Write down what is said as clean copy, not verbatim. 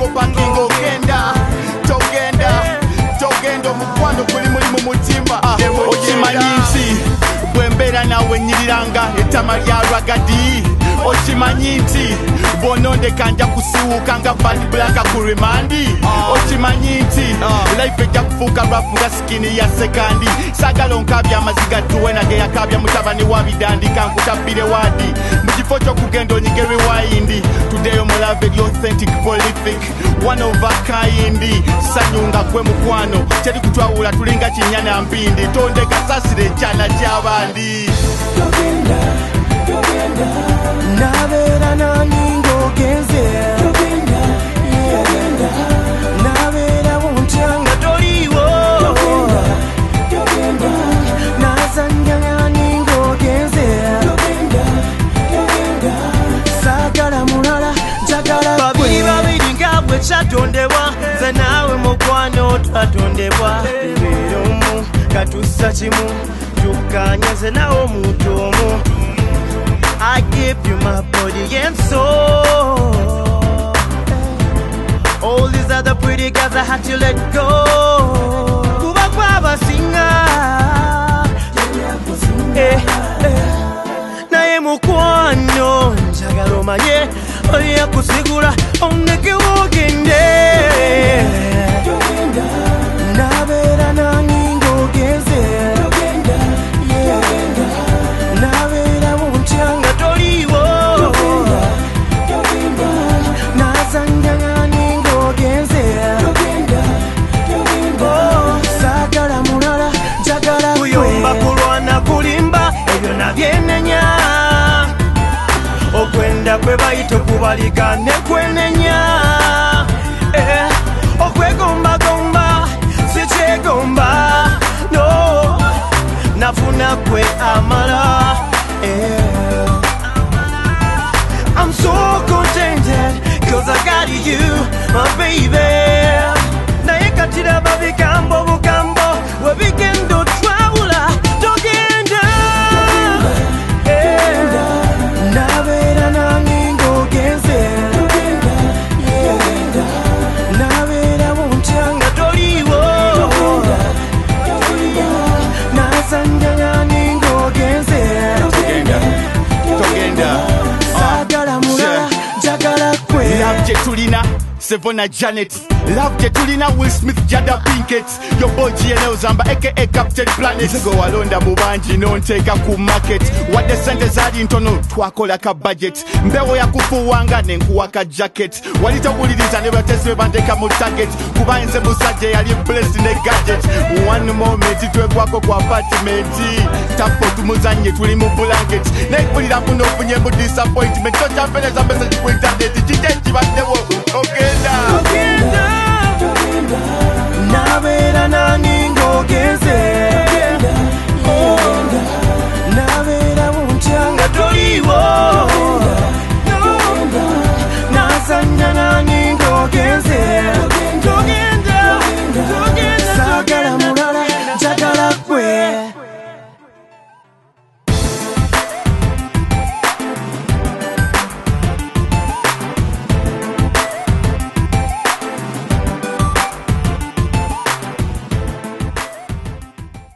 pakinga togenda omukwano guli muli mu mutima. Okimanyi nti bwembeera nawe nyiriranga ettama lya rwagadi. Okimanyi nti bw'onondeka nja kusiwuuka nga bani bulaka ku remandi. Okimanyi nti life ejja kufuuka lwafu nga sikini ya sekandi. Saagala onkabya amaziga tuwe nage yakabya mutabani wa bidandi kankutabbire wadi mu kifo ky'okugenda onyige rewayindi. Today omulave eri authentic prolific one of a kind. Sanyunga gwe mukwano teri kutwawula tulinga kinyana mpindi. Tondeka sasire ekyana ky'abandi. Nabeera nange ng'ogenze nabeera buntya nga toliiwo nazanya nange ng'ogenze saagala mulala njagala babiri nga bwe kyatondebwa nze naawe mukwano twatondebwa tubeera omu katussa kimu tukkanya nze naawe omuntu omu. I give you my body and soul. All these other pretty girls I had to let go. Kuba kwaba singa naye mukwano njagala omanye oya kusigula onneke wogende. Nabeera nange ng'ogenze nabeera buntya nga toliiwo nazanya nange ng'ogenze saagala mulala njagala kuyomba kulwana kulimba ebyo nabyenenya okwenda kwe bayita okubalika ne kwenenya okwegombagomba sikyegomba no nafuna kwe amala. I'm so contented cause I got you my baby. Naye katira babigambo bugambo webigendo twawula togenda nabeera nange ng'ogenze nabeera buntya nga toliiwo nazanya nange ng'ogenze saagala mulala njagala kwe. Love gye tulina Sevona Janet, love gye tulina Will Smith Jada Pinkett, your boy GNL Zamba aka Captain Planet. Nze gwe walonda mu bangi n'onteeka ku market wadde sente zaali ntono twakola ka budget. Mbewo yakufuwanga nenkuwa ka jacket wali towuliriza ne batesi be banteeka mu target kuba nze musajja yali blessed ne gadget. One moment twegwako ku apartment tapo tumuzanye tuli mu blanket nekkulira kuno ofunye mu disappointment tokyampereza message ku internet kije kibadde